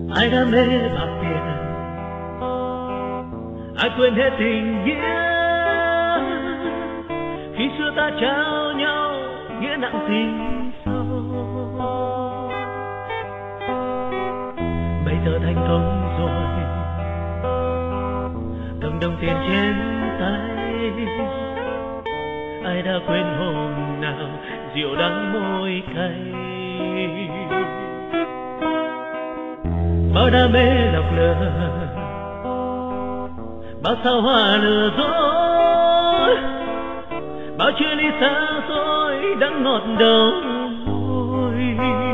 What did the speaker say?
Ai đam mê bạc tiền, ai quên hết tình nghĩa. Khi xưa ta trao nhau nghĩa nặng tình sâu, bây giờ thành công rồi, cầm đồng tiền trên tay. Ai đã quên hôm nào rượu đắng môi cay. Bao đam mê lọc lừa, bao sao hoa lừa dối, bao chia ly xa xôi đắng ngọt đầu môi.